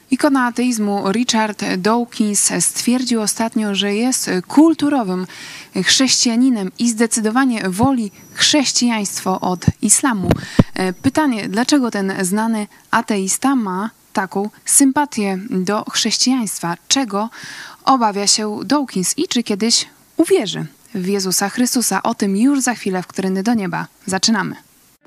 Ikona ateizmu Richard Dawkins stwierdził ostatnio, że jest kulturowym chrześcijaninem i zdecydowanie woli chrześcijaństwo od islamu. Pytanie, dlaczego ten znany ateista ma taką sympatię do chrześcijaństwa? Czego obawia się Dawkins i czy kiedyś uwierzy w Jezusa Chrystusa? O tym już za chwilę w Którędy do Nieba. Zaczynamy.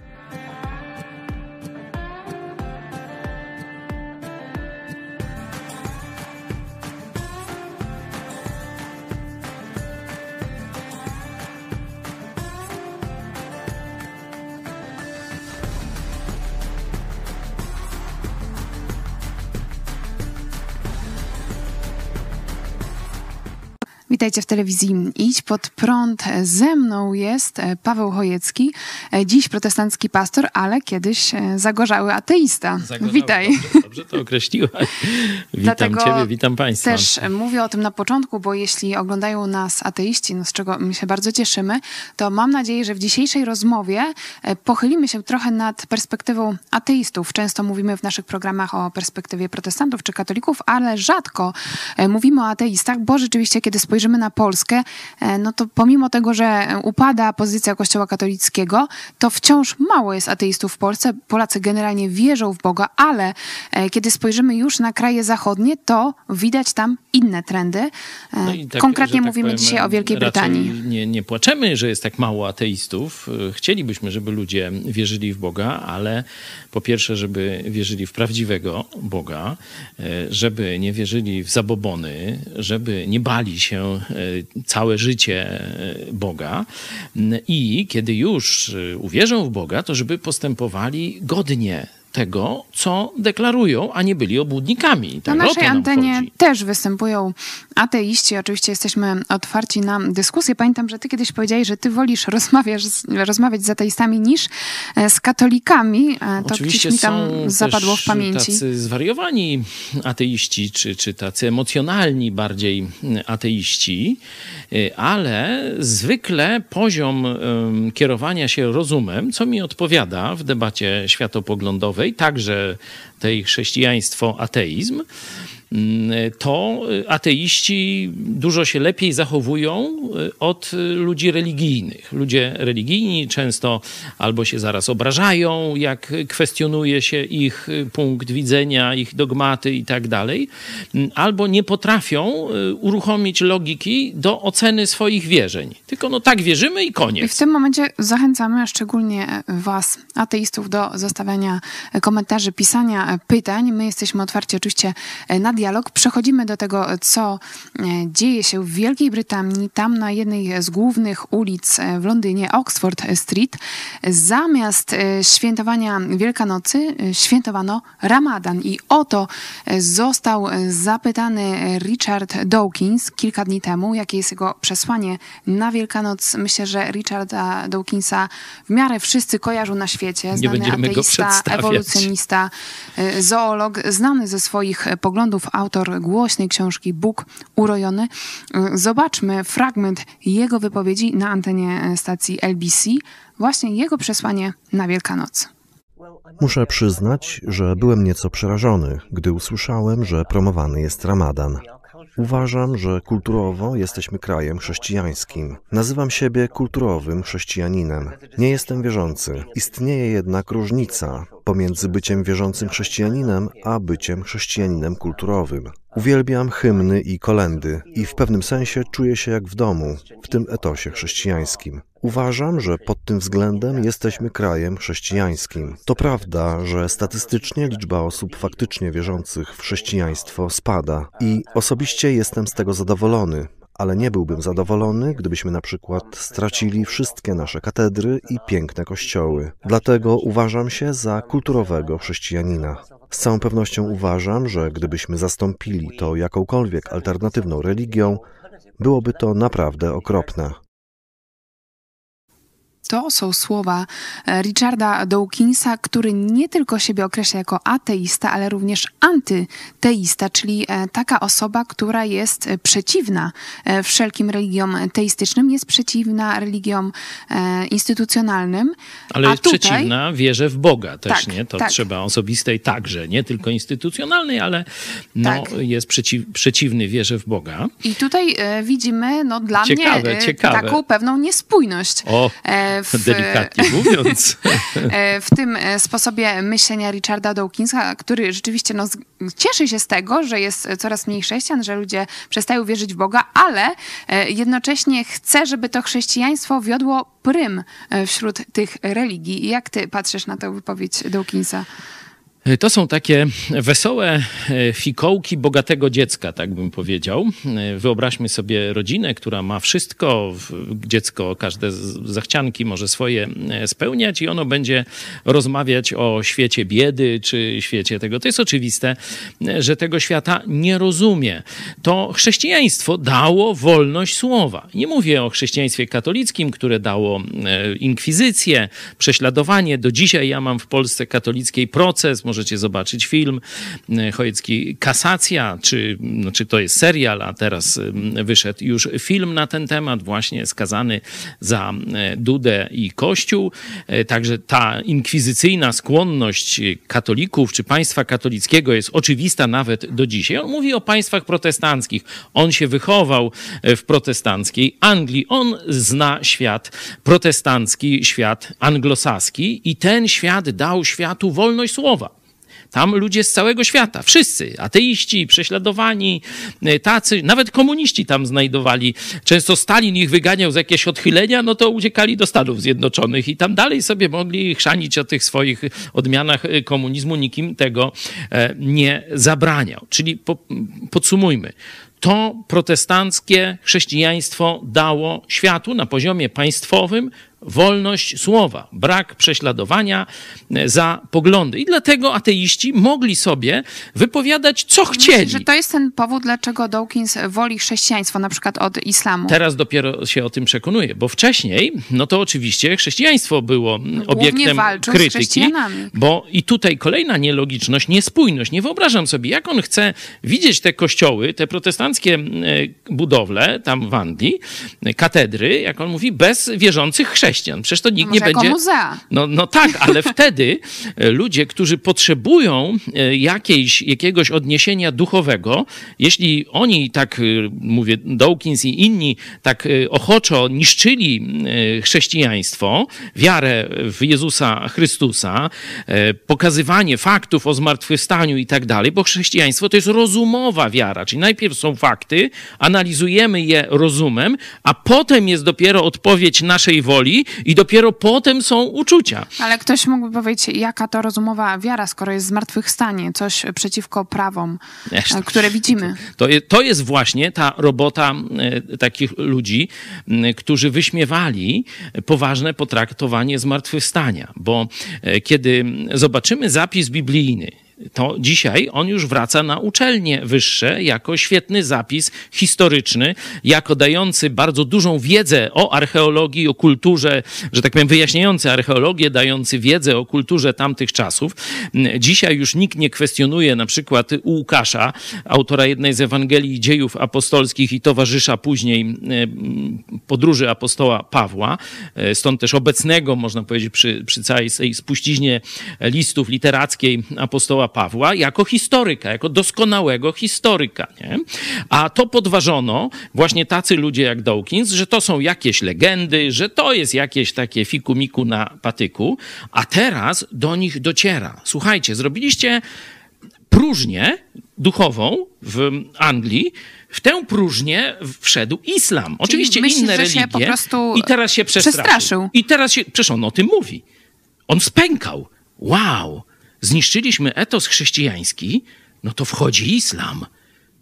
Witajcie w telewizji Idź Pod Prąd. Ze mną jest Paweł Chojecki, dziś protestancki pastor, ale kiedyś zagorzały ateista. Witaj. Dobrze to określiłaś. Witam Ciebie, witam Państwa. Też mówię o tym na początku, bo jeśli oglądają nas ateiści, z czego my się bardzo cieszymy, to mam nadzieję, że w dzisiejszej rozmowie pochylimy się trochę nad perspektywą ateistów. Często mówimy w naszych programach o perspektywie protestantów czy katolików, ale rzadko mówimy o ateistach, bo rzeczywiście, kiedy spojrzymy na Polskę, no to pomimo tego, że upada pozycja Kościoła katolickiego, to wciąż mało jest ateistów w Polsce. Polacy generalnie wierzą w Boga, ale kiedy spojrzymy już na kraje zachodnie, to widać tam inne trendy. No i tak, konkretnie mówimy dzisiaj o Wielkiej Brytanii. Nie płaczemy, że jest tak mało ateistów. Chcielibyśmy, żeby ludzie wierzyli w Boga, ale po pierwsze, żeby wierzyli w prawdziwego Boga, żeby nie wierzyli w zabobony, żeby nie bali się całe życie Boga i kiedy już uwierzą w Boga, to żeby postępowali godnie tego, co deklarują, a nie byli obłudnikami. Na naszej antenie też występują ateiści. Oczywiście jesteśmy otwarci na dyskusję. Pamiętam, że ty kiedyś powiedziałeś, że ty wolisz rozmawiać z ateistami niż z katolikami. To gdzieś mi tam zapadło w pamięci. Tacy zwariowani ateiści, czy tacy emocjonalni bardziej ateiści, ale zwykle poziom kierowania się rozumem, co mi odpowiada w debacie światopoglądowej, także tej chrześcijaństwo-ateizm, to ateiści dużo się lepiej zachowują od ludzi religijnych. Ludzie religijni często albo się zaraz obrażają, jak kwestionuje się ich punkt widzenia, ich dogmaty i tak dalej, albo nie potrafią uruchomić logiki do oceny swoich wierzeń. Tylko tak wierzymy i koniec. I w tym momencie zachęcamy szczególnie was, ateistów, do zostawiania komentarzy, pisania pytań. My jesteśmy otwarci oczywiście na dialog. Przechodzimy do tego, co dzieje się w Wielkiej Brytanii. Tam na jednej z głównych ulic w Londynie, Oxford Street, zamiast świętowania Wielkanocy świętowano Ramadan. I o to został zapytany Richard Dawkins kilka dni temu, jakie jest jego przesłanie na Wielkanoc. Myślę, że Richarda Dawkinsa w miarę wszyscy kojarzą na świecie. Znany ateista, ewolucjonista, zoolog, znany ze swoich poglądów, autor głośnej książki Bóg urojony. Zobaczmy fragment jego wypowiedzi na antenie stacji LBC. Właśnie jego przesłanie na Wielkanoc. Muszę przyznać, że byłem nieco przerażony, gdy usłyszałem, że promowany jest Ramadan. Uważam, że kulturowo jesteśmy krajem chrześcijańskim. Nazywam siebie kulturowym chrześcijaninem. Nie jestem wierzący. Istnieje jednak różnica pomiędzy byciem wierzącym chrześcijaninem, a byciem chrześcijaninem kulturowym. Uwielbiam hymny i kolędy i w pewnym sensie czuję się jak w domu, w tym etosie chrześcijańskim. Uważam, że pod tym względem jesteśmy krajem chrześcijańskim. To prawda, że statystycznie liczba osób faktycznie wierzących w chrześcijaństwo spada i osobiście jestem z tego zadowolony, ale nie byłbym zadowolony, gdybyśmy na przykład stracili wszystkie nasze katedry i piękne kościoły. Dlatego uważam się za kulturowego chrześcijanina. Z całą pewnością uważam, że gdybyśmy zastąpili to jakąkolwiek alternatywną religią, byłoby to naprawdę okropne. To są słowa Richarda Dawkinsa, który nie tylko siebie określa jako ateista, ale również antyteista, czyli taka osoba, która jest przeciwna wszelkim religiom teistycznym, jest przeciwna religiom instytucjonalnym. Ale jest tutaj przeciwna wierze w Boga też, tak, nie? To tak. trzeba osobistej także, nie tylko instytucjonalnej, ale Tak. jest przeciwny wierze w Boga. I tutaj widzimy, dla Ciekawe, mnie ciekawe. taką pewną niespójność. O, delikatnie mówiąc. W tym sposobie myślenia Richarda Dawkinsa, który rzeczywiście cieszy się z tego, że jest coraz mniej chrześcijan, że ludzie przestają wierzyć w Boga, ale jednocześnie chce, żeby to chrześcijaństwo wiodło prym wśród tych religii. Jak ty patrzysz na tę wypowiedź Dawkinsa? To są takie wesołe fikołki bogatego dziecka, tak bym powiedział. Wyobraźmy sobie rodzinę, która ma wszystko. Dziecko każde zachcianki może swoje spełniać i ono będzie rozmawiać o świecie biedy czy świecie tego. To jest oczywiste, że tego świata nie rozumie. To chrześcijaństwo dało wolność słowa. Nie mówię o chrześcijaństwie katolickim, które dało inkwizycję, prześladowanie. Do dzisiaj ja mam w Polsce katolickiej proces. Możecie zobaczyć film Chojecki Kasacja, czy to jest serial, a teraz wyszedł już film na ten temat, właśnie skazany za Dudę i Kościół. Także ta inkwizycyjna skłonność katolików czy państwa katolickiego jest oczywista nawet do dzisiaj. On mówi o państwach protestanckich. On się wychował w protestanckiej Anglii. On zna świat protestancki, świat anglosaski i ten świat dał światu wolność słowa. Tam ludzie z całego świata, wszyscy, ateiści, prześladowani, tacy, nawet komuniści tam znajdowali. Często Stalin ich wyganiał z jakiegoś odchylenia, to uciekali do Stanów Zjednoczonych i tam dalej sobie mogli chrzanić o tych swoich odmianach komunizmu. Nikim tego nie zabraniał. Czyli podsumujmy. To protestanckie chrześcijaństwo dało światu na poziomie państwowym wolność słowa, brak prześladowania za poglądy. I dlatego ateiści mogli sobie wypowiadać, co chcieli. Myślę, że to jest ten powód, dlaczego Dawkins woli chrześcijaństwo, na przykład od islamu. Teraz dopiero się o tym przekonuje, bo wcześniej, to oczywiście chrześcijaństwo było obiektem krytyki. Bo i tutaj kolejna nielogiczność, niespójność. Nie wyobrażam sobie, jak on chce widzieć te kościoły, te protestanckie budowle tam w Anglii, katedry, jak on mówi, bez wierzących chrześcijan. Przecież to nikt nie będzie... muzea. No tak, ale wtedy ludzie, którzy potrzebują jakiegoś odniesienia duchowego, jeśli oni, tak mówię, Dawkins i inni, tak ochoczo niszczyli chrześcijaństwo, wiarę w Jezusa Chrystusa, pokazywanie faktów o zmartwychwstaniu i tak dalej, bo chrześcijaństwo to jest rozumowa wiara, czyli najpierw są fakty, analizujemy je rozumem, a potem jest dopiero odpowiedź naszej woli i dopiero potem są uczucia. Ale ktoś mógłby powiedzieć, jaka to rozumowa wiara, skoro jest zmartwychwstanie, coś przeciwko prawom, które widzimy. To jest właśnie ta robota takich ludzi, którzy wyśmiewali poważne potraktowanie zmartwychwstania. Bo kiedy zobaczymy zapis biblijny, to dzisiaj on już wraca na uczelnie wyższe jako świetny zapis historyczny, jako dający bardzo dużą wiedzę o archeologii, o kulturze, że tak powiem wyjaśniający archeologię, dający wiedzę o kulturze tamtych czasów. Dzisiaj już nikt nie kwestionuje na przykład u Łukasza, autora jednej z Ewangelii Dziejów Apostolskich i towarzysza później podróży apostoła Pawła, stąd też obecnego, można powiedzieć, przy całej tej spuściźnie listów literackiej apostoła Pawła, jako historyka, jako doskonałego historyka. Nie? A to podważono właśnie tacy ludzie jak Dawkins, że to są jakieś legendy, że to jest jakieś takie fiku-miku na patyku, a teraz do nich dociera. Słuchajcie, zrobiliście próżnię duchową w Anglii, w tę próżnię wszedł islam. Oczywiście myślisz, inne że religie. się po prostu I teraz się przestraszył. I teraz się, przecież on o tym mówi. On spękał. Wow! Zniszczyliśmy etos chrześcijański, to wchodzi islam.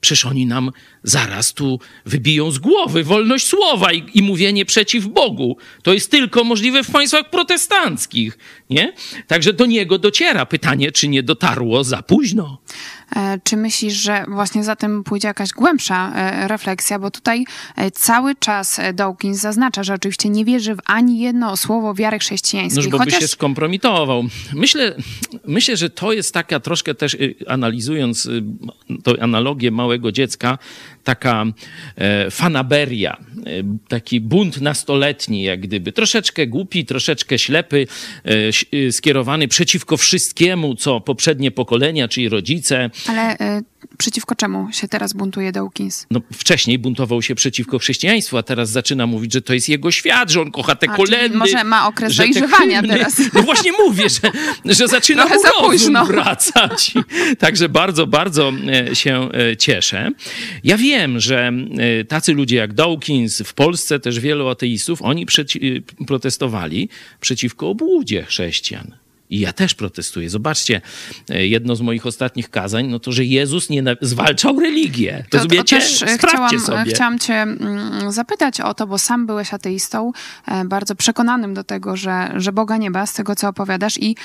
przecież oni nam zaraz tu wybiją z głowy wolność słowa i mówienie przeciw Bogu. To jest tylko możliwe w państwach protestanckich, nie? Także do niego dociera pytanie, czy nie dotarło za późno. Czy myślisz, że właśnie za tym pójdzie jakaś głębsza refleksja? Bo tutaj cały czas Dawkins zaznacza, że oczywiście nie wierzy w ani jedno słowo wiary chrześcijańskiej. Noż bo by się skompromitował. Myślę, że to jest taka troszkę też, analizując tą analogię małego dziecka, taka fanaberia, taki bunt nastoletni, jak gdyby. Troszeczkę głupi, troszeczkę ślepy, skierowany przeciwko wszystkiemu, co poprzednie pokolenia, czyli rodzice. Ale przeciwko czemu się teraz buntuje Dawkins? No, wcześniej buntował się przeciwko chrześcijaństwu, a teraz zaczyna mówić, że to jest jego świat, że on kocha te kolendy. Może ma okres dojrzewania teraz. No właśnie mówię, że zaczyna mu rozum wracać. Także bardzo, bardzo się cieszę. Ja wiem, że tacy ludzie jak Dawkins, w Polsce też wielu ateistów, oni protestowali przeciwko obłudzie chrześcijan. I ja też protestuję. Zobaczcie, jedno z moich ostatnich kazań, no to, że Jezus nie zwalczał religię. Rozumiecie? Sprawdźcie sobie. Chciałam cię zapytać o to, bo sam byłeś ateistą, bardzo przekonanym do tego, że Boga nie ma, z tego co opowiadasz. I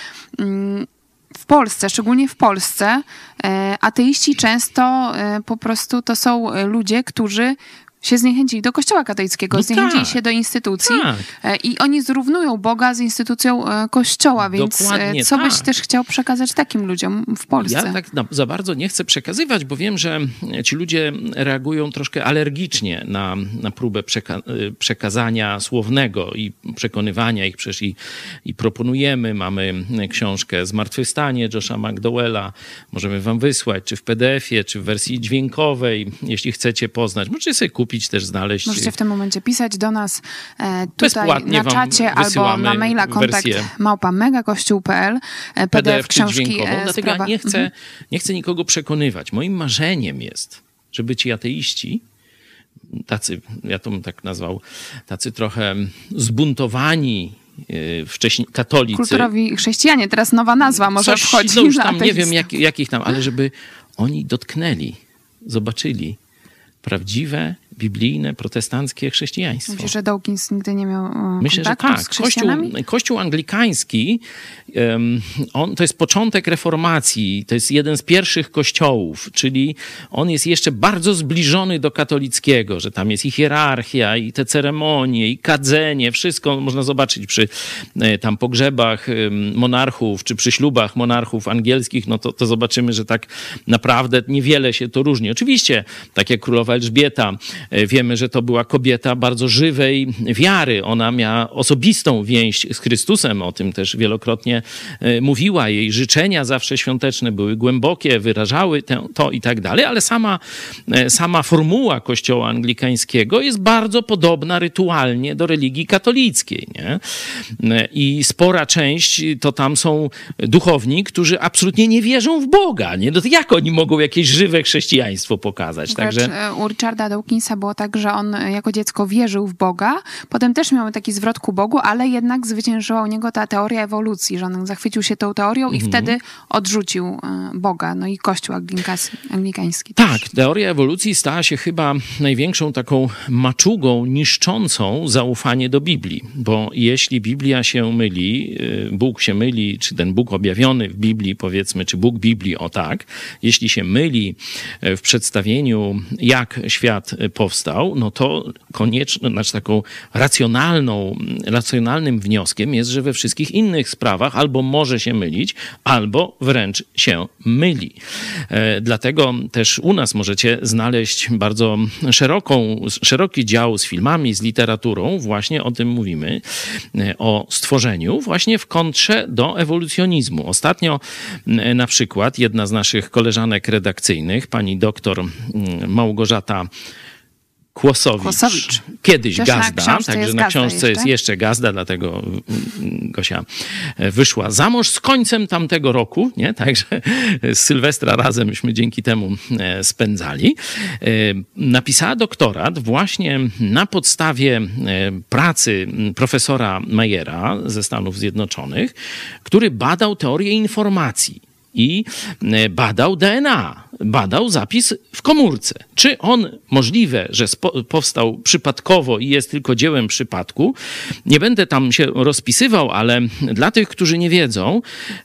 w Polsce, szczególnie w Polsce, ateiści często po prostu to są ludzie, którzy się zniechęcili do Kościoła katolickiego, no zniechęcili się do instytucji i oni zrównują Boga z instytucją Kościoła, więc dokładnie co byś też chciał przekazać takim ludziom w Polsce? Ja tak za bardzo nie chcę przekazywać, bo wiem, że ci ludzie reagują troszkę alergicznie na próbę przekazania słownego i przekonywania ich. Przecież i proponujemy, mamy książkę Zmartwychwstanie Josha McDowella, możemy wam wysłać, czy w PDF-ie, czy w wersji dźwiękowej, jeśli chcecie poznać. Możecie sobie kupić, też znaleźć. Możecie w tym momencie pisać do nas tutaj na czacie albo na maila kontakt@megakościół.pl PDF książki Dlatego ja nie chcę nikogo przekonywać. Moim marzeniem jest, żeby ci ateiści, tacy, ja to bym tak nazwał, tacy trochę zbuntowani, wcześniej katolicy. Kulturowi chrześcijanie, teraz nowa nazwa może wchodzi. No już tam nie wiem jakich tam, ale żeby oni dotknęli, zobaczyli prawdziwe, biblijne, protestanckie chrześcijaństwo. Myślę, że Dawkins nigdy nie miał Myślę, że tak. Z chrześcijanami? Kościół anglikański to jest początek reformacji, to jest jeden z pierwszych kościołów, czyli on jest jeszcze bardzo zbliżony do katolickiego, że tam jest i hierarchia, i te ceremonie, i kadzenie, wszystko można zobaczyć przy tam pogrzebach monarchów, czy przy ślubach monarchów angielskich, no to zobaczymy, że tak naprawdę niewiele się to różni. Oczywiście, tak jak królowa Elżbieta, wiemy, że to była kobieta bardzo żywej wiary. Ona miała osobistą więź z Chrystusem, o tym też wielokrotnie mówiła. Jej życzenia zawsze świąteczne były głębokie, wyrażały to i tak dalej, ale sama formuła kościoła anglikańskiego jest bardzo podobna rytualnie do religii katolickiej, nie? I spora część to tam są duchowni, którzy absolutnie nie wierzą w Boga, nie? No to jak oni mogą jakieś żywe chrześcijaństwo pokazać? Także u Richarda Dawkinsa było tak, że on jako dziecko wierzył w Boga, potem też miał taki zwrot ku Bogu, ale jednak zwyciężyła u niego ta teoria ewolucji, że on zachwycił się tą teorią i wtedy odrzucił Boga, no i Kościół anglikański. Tak, teoria ewolucji stała się chyba największą taką maczugą niszczącą zaufanie do Biblii, bo jeśli Biblia się myli, Bóg się myli, czy ten Bóg objawiony w Biblii, powiedzmy, czy Bóg Biblii, o tak, jeśli się myli w przedstawieniu, jak świat powstał, no to koniecznie, znaczy taką racjonalnym wnioskiem jest, że we wszystkich innych sprawach albo może się mylić, albo wręcz się Dlatego też u nas możecie znaleźć bardzo szeroki dział z filmami, z literaturą, właśnie o tym mówimy, o stworzeniu, właśnie w kontrze do ewolucjonizmu. Ostatnio na przykład jedna z naszych koleżanek redakcyjnych, pani doktor Małgorzata Kłosowicz. Kiedyś też Gazda, także na książce jest jeszcze Gazda, dlatego Gosia wyszła za mąż z końcem tamtego roku, nie? Także z Sylwestra razem myśmy dzięki temu spędzali. Napisała doktorat właśnie na podstawie pracy profesora Mayera ze Stanów Zjednoczonych, który badał teorię informacji i badał DNA. badał zapis w komórce. Czy on możliwe, że powstał przypadkowo i jest tylko dziełem przypadku? Nie będę tam się rozpisywał, ale dla tych, którzy nie wiedzą,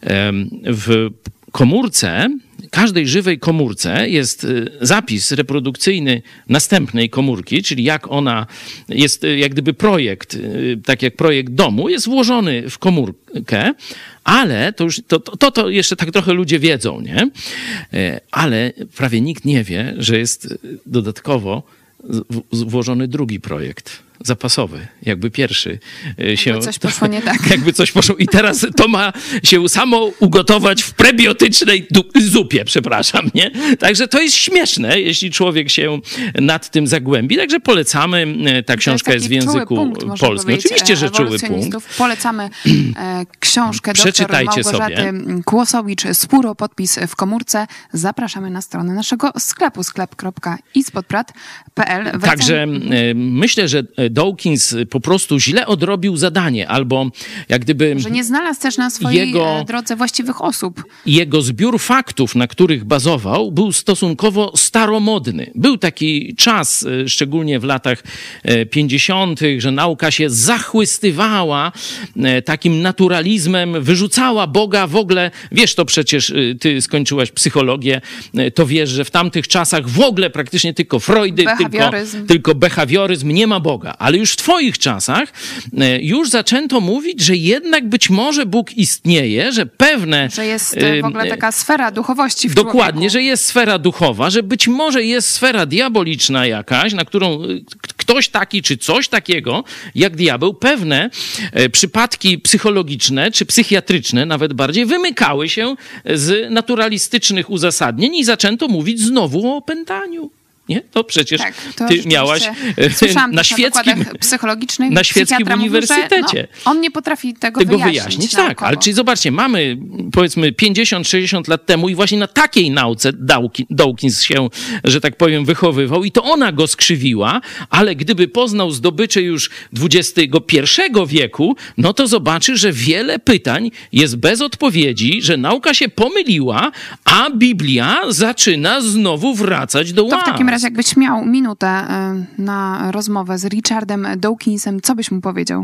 w komórce, każdej żywej komórce jest zapis reprodukcyjny następnej komórki, czyli jak ona jest, jak gdyby projekt, tak jak projekt domu, jest włożony w komórkę, ale to jeszcze tak trochę ludzie wiedzą, nie? Ale prawie nikt nie wie, że jest dodatkowo włożony drugi projekt zapasowy, jakby pierwszy się... Jakby coś poszło nie tak. Jakby coś poszło i teraz to ma się samo ugotować w prebiotycznej zupie, przepraszam, nie? Także to jest śmieszne, jeśli człowiek się nad tym zagłębi. Także polecamy. Ta książka jest w języku polskim. Oczywiście, że czuły punkt. Polecamy książkę dr Małgorzaty Kłosowicz Spóro, podpis w komórce. Zapraszamy na stronę naszego sklepu, sklep.ispodprat.pl. Także myślę, że Dawkins po prostu źle odrobił zadanie, albo jak gdyby... Że nie znalazł też na swojej drodze właściwych osób. Jego zbiór faktów, na których bazował, był stosunkowo staromodny. Był taki czas, szczególnie w latach 50., że nauka się zachłystywała takim naturalizmem, wyrzucała Boga w ogóle. Wiesz to przecież, ty skończyłaś psychologię, to wiesz, że w tamtych czasach w ogóle praktycznie tylko Freudy, tylko behawioryzm, nie ma Boga. Ale już w twoich czasach już zaczęto mówić, że jednak być może Bóg istnieje, że pewne... Że jest w ogóle taka sfera duchowości w Dokładnie, człowieku. że jest sfera duchowa, że być może jest sfera diaboliczna jakaś, na którą ktoś taki czy coś takiego, jak diabeł, pewne przypadki psychologiczne czy psychiatryczne nawet bardziej wymykały się z naturalistycznych uzasadnień i zaczęto mówić znowu o opętaniu. Nie? To przecież tak, to ty miałaś na świeckim uniwersytecie. Mówi, że, on nie potrafi tego wyjaśnić. Tak, ale czyli zobaczcie, mamy powiedzmy 50-60 lat temu i właśnie na takiej nauce Dawkins się, że tak powiem, wychowywał i to ona go skrzywiła, ale gdyby poznał zdobycze już XXI wieku, no to zobaczy, że wiele pytań jest bez odpowiedzi, że nauka się pomyliła, a Biblia zaczyna znowu wracać do łask. W takim razie, jakbyś miał minutę na rozmowę z Richardem Dawkinsem, co byś mu powiedział?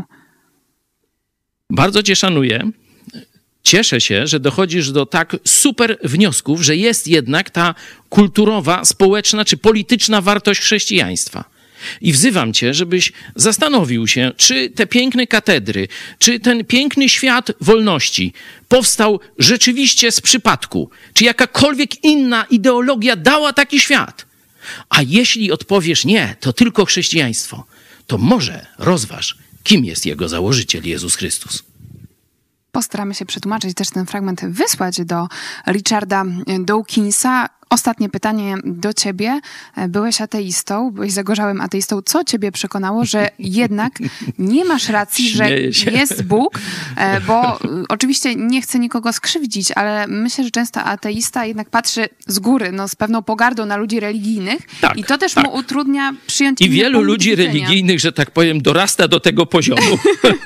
Bardzo cię szanuję. Cieszę się, że dochodzisz do tak super wniosków, że jest jednak ta kulturowa, społeczna czy polityczna wartość chrześcijaństwa. I wzywam cię, żebyś zastanowił się, czy te piękne katedry, czy ten piękny świat wolności powstał rzeczywiście z przypadku, czy jakakolwiek inna ideologia dała taki świat. A jeśli odpowiesz nie, to tylko chrześcijaństwo, to może rozważ, kim jest jego założyciel Jezus Chrystus. Postaramy się przetłumaczyć też ten fragment, wysłać do Richarda Dawkinsa. Ostatnie pytanie do ciebie. Byłeś ateistą, byłeś zagorzałym ateistą. Co ciebie przekonało, że jednak nie masz racji, że jest Bóg? Bo oczywiście nie chcę nikogo skrzywdzić, ale myślę, że często ateista jednak patrzy z góry, z pewną pogardą na ludzi religijnych. Tak, i to też mu utrudnia przyjąć i wielu ludzi religijnych, że tak powiem, dorasta do tego poziomu.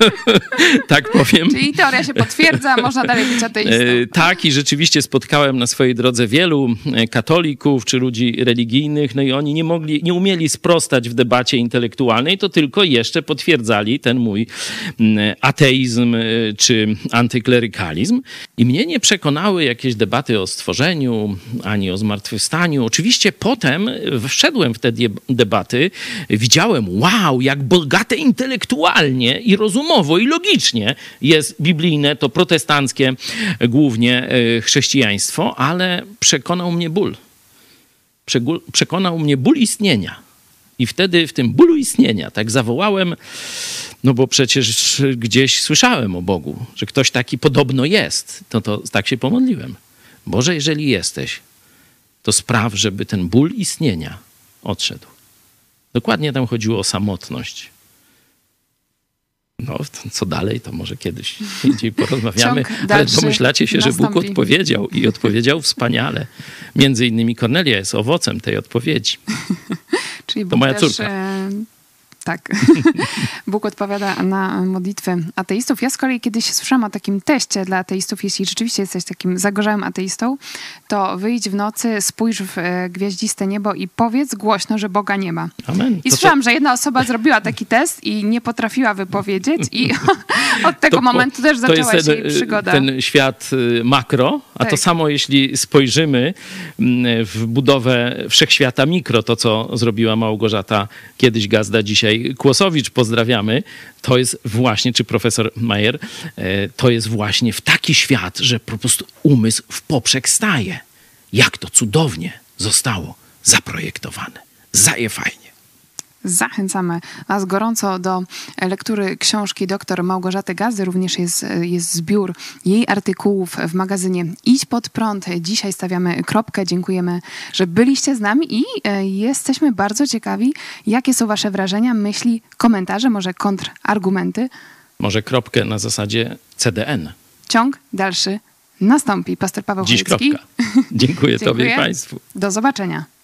Tak powiem. Czyli teoria się potwierdza, można dalej być ateistą. Tak, i rzeczywiście spotkałem na swojej drodze wielu katolików czy ludzi religijnych, no i oni nie umieli sprostać w debacie intelektualnej, to tylko jeszcze potwierdzali ten mój ateizm czy antyklerykalizm. I mnie nie przekonały jakieś debaty o stworzeniu, ani o zmartwychwstaniu. Oczywiście potem wszedłem w te debaty, widziałem, wow, jak bogate intelektualnie i rozumowo i logicznie jest biblijne, to protestanckie głównie chrześcijaństwo, ale przekonał mnie ból. Przekonał mnie ból istnienia. I wtedy w tym bólu istnienia tak zawołałem, no bo przecież gdzieś słyszałem o Bogu, że ktoś taki podobno jest. To tak się pomodliłem. Boże, jeżeli jesteś, to spraw, żeby ten ból istnienia odszedł. Dokładnie tam chodziło o samotność. No, co dalej, to może kiedyś indziej porozmawiamy, ale domyślacie się, że Bóg odpowiedział i odpowiedział wspaniale. Między innymi Kornelia jest owocem tej odpowiedzi. Czyli to Bóg moja też, córka. Tak. Bóg odpowiada na modlitwy ateistów. Ja z kolei kiedyś słyszałam o takim teście dla ateistów. Jeśli rzeczywiście jesteś takim zagorzałym ateistą, to wyjdź w nocy, spójrz w gwiaździste niebo i powiedz głośno, że Boga nie ma. Amen. I słyszałam, że jedna osoba zrobiła taki test i nie potrafiła wypowiedzieć i od tego momentu też zaczęła się jej przygoda. Ten świat makro, a tak. To samo jeśli spojrzymy w budowę wszechświata mikro, to co zrobiła Małgorzata kiedyś Gazda, dzisiaj Kłosowicz, pozdrawiamy, to jest właśnie, czy profesor Majer, to jest właśnie w taki świat, że po prostu umysł w poprzek staje. Jak to cudownie zostało zaprojektowane. Zaje fajnie. Zachęcamy Was gorąco do lektury książki dr Małgorzaty Gazdy. Również jest zbiór jej artykułów w magazynie Idź Pod Prąd. Dzisiaj stawiamy kropkę. Dziękujemy, że byliście z nami i jesteśmy bardzo ciekawi, jakie są Wasze wrażenia, myśli, komentarze, może kontrargumenty. Może kropkę na zasadzie CDN. Ciąg dalszy nastąpi. Pastor Paweł Dziś Chojecki. kropka. Dziękuję Tobie i Państwu. Do zobaczenia.